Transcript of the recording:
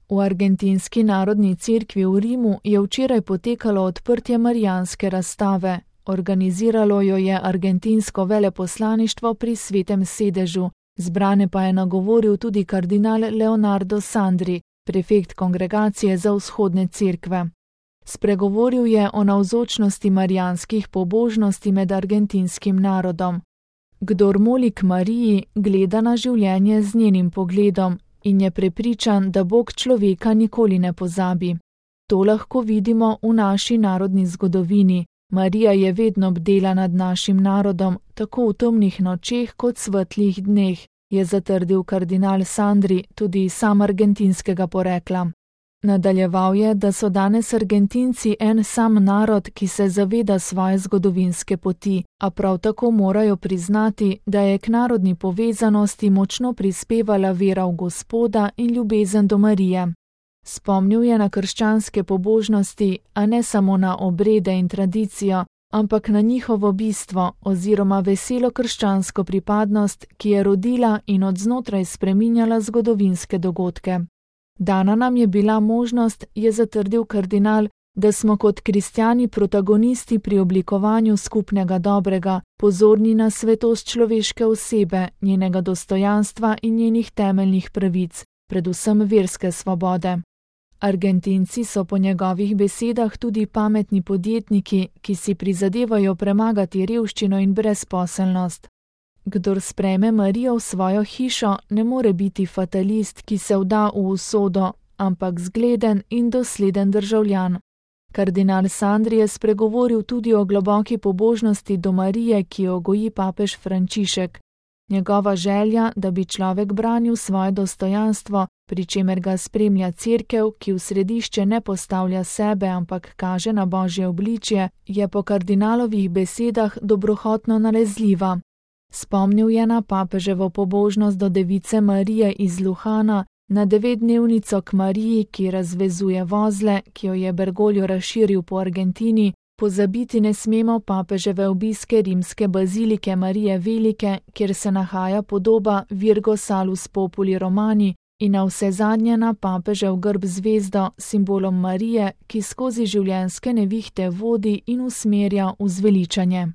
V argentinski narodni cerkvi v Rimu je včeraj potekalo odprtje marijanske razstave. Organiziralo jo je argentinsko veleposlaništvo pri Svetem sedežu, zbrane pa je nagovoril tudi kardinal Leonardo Sandri, prefekt Kongregacije za vzhodne cerkve. Spregovoril je o navzočnosti marijanskih pobožnosti med argentinskim narodom. Kdor moli k Mariji, gleda na življenje z njenim pogledom in je prepričan, da Bog človeka nikoli ne pozabi. To lahko vidimo v naši narodni zgodovini. Marija je vedno bdela nad našim narodom, tako v temnih nočeh kot svetlih dneh, je zatrdil kardinal Sandri, tudi sam argentinskega porekla. Nadaljeval je, da so danes Argentinci en sam narod, ki se zaveda svoje zgodovinske poti, a prav tako morajo priznati, da je k narodni povezanosti močno prispevala vera v Gospoda in ljubezen do Marije. Spomnil je na krščanske pobožnosti, a ne samo na obrede in tradicijo, ampak na njihovo bistvo oziroma veselo krščansko pripadnost, ki je rodila in od znotraj spreminjala zgodovinske dogodke. Dana nam je bila možnost, je zatrdil kardinal, da smo kot kristjani protagonisti pri oblikovanju skupnega dobrega, pozorni na svetost človeške osebe, njenega dostojanstva in njenih temeljnih pravic, predvsem verske svobode. Argentinci so po njegovih besedah tudi pametni podjetniki, ki si prizadevajo premagati revščino in brezposelnost. Kdor sprejme Marijo v svojo hišo, ne more biti fatalist, ki se vda v usodo, ampak zgleden in dosleden državljan. Kardinal Sandri je spregovoril tudi o globoki pobožnosti do Marije, ki jo goji papež Frančišek. Njegova želja, da bi človek branil svoje dostojanstvo, pri čemer ga spremlja cerkev, ki v središče ne postavlja sebe, ampak kaže na Božje obličje, je po kardinalovih besedah dobrohotno nalezljiva. Spomnil je na papeževo pobožnost do device Marije iz Luhana, na 9-dnevnico k Mariji, ki razvezuje vozle, ki jo je Bergoglio razširil po Argentini. Pozabiti ne smemo papeževe obiske rimske bazilike Marije Velike, kjer se nahaja podoba Virgo Salus Populi Romani, in navsezadnje na papežev grb zvezdo, simbolom Marije, ki skozi življenjske nevihte vodi in usmerja v zveličanje.